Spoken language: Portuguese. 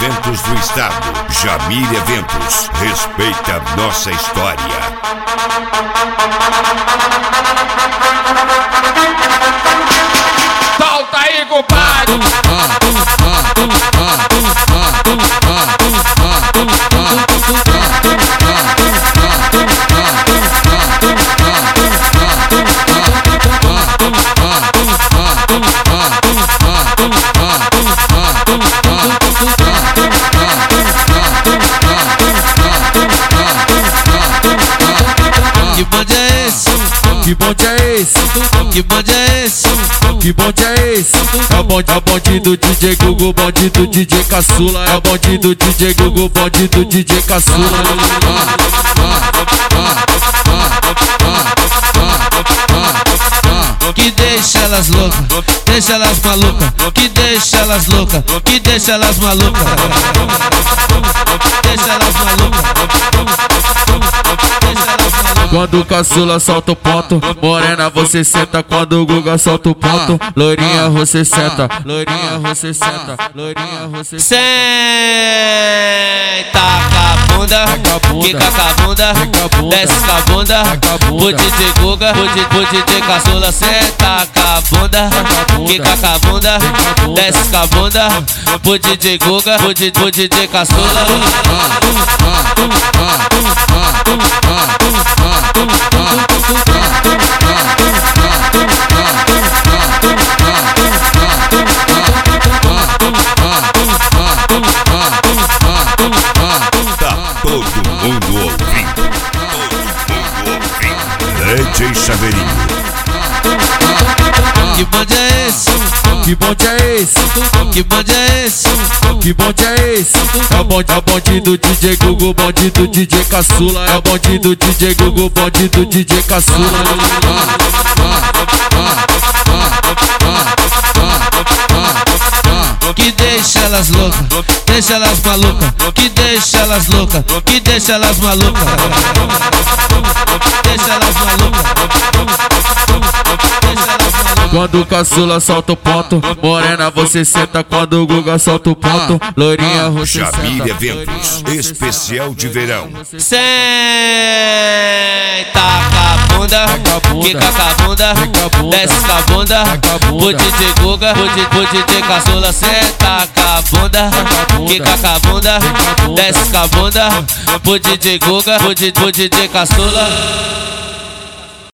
eventos do estado. Jamil Eventos. Respeita a nossa história. Solta aí, compadre! Que bonde é esse? Que bonde é esse? Que bonde é esse? Que bonde é esse? É o bonde do DJ Gugu, bonde do DJ Caçula. É o bonde do DJ Gugu, bonde do DJ Caçula. Que deixa elas loucas, deixa elas malucas. Que deixa elas loucas, que deixa elas malucas. Deixa elas malucas. Quando o caçula solta o ponto, morena você senta. Quando o Guga solta o ponto, loirinha você senta. Loirinha você senta, loirinha você senta. Senta com a bunda, quica com a bunda, desce com a bunda. O DJ Guga, o DJ Caçula. Senta com a bunda, quica com a bunda, desce com a bunda. O DJ Guga, o DJ Caçula. Tá todo mundo ouvindo. Todo mundo ouvindo. DJ Chaveirinho. Que bonde é esse? Que bonde é esse? Que bonde é esse? Que bonde é esse? É o bonde do DJ Gugu, bonde do DJ Caçula. É o bonde do DJ Gugu, bonde do DJ Caçula. Que deixa elas loucas, deixa elas malucas. Que deixa elas loucas, que deixa elas malucas. Deixa elas malucas. Quando o caçula solta o ponto, morena você senta. Quando o Guga solta o ponto, loirinha você senta. Jamil Eventos, especial de verão. Senta com a bunda, quica com a bunda, desce com a bunda. O DJ Guga, o DJ Caçula. Senta com a bunda, quica com a bunda, desce com a bunda. O DJ Guga, o DJ Caçula.